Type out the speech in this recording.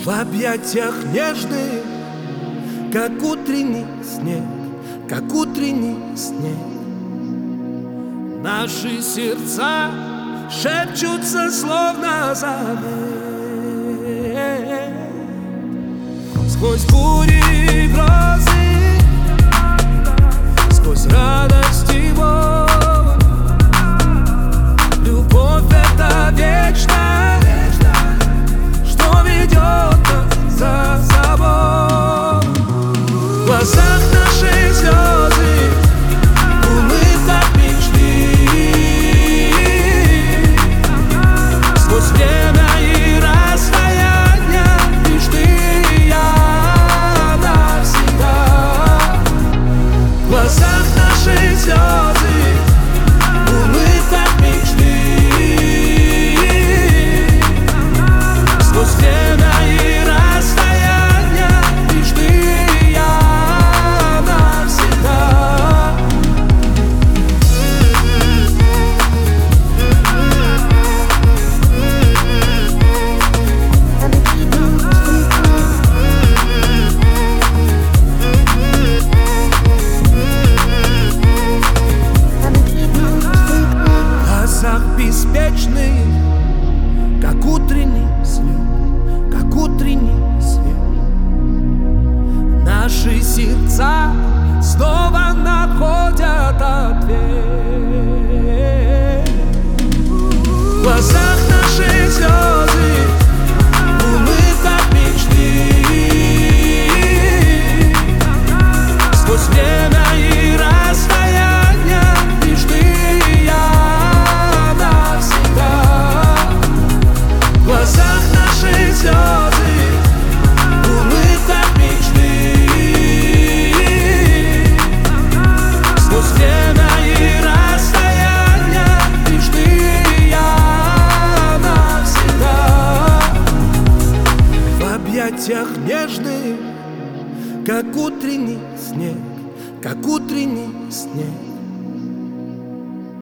В объятиях нежных, как утренний снег, как утренний снег. Наши сердца шепчутся, словно завет. Сквозь бури и грозы, сквозь радость и боль. Любовь — это вечность, что ведет нас за собой. В глазах наши слезы, улыбках мечты. Сквозь время и расстояние, лишь ты и я навсегда. В глазах наши слезы, улыбках мечты. Сквозь время и расстояние, лишь ты и я навсегда. В глазах беспечных, как утренний свет, как утренний свет. Наши сердца снова находят ответ. В глазах наши слезы, улыбках мечты. Сквозь время и расстояние, лишь ты и я навсегда. В глазах наши слезы, улыбках мечты. Сквозь время и расстояние, лишь ты и я навсегда. В объятиях нежных, как утренний снег, как утренний снег.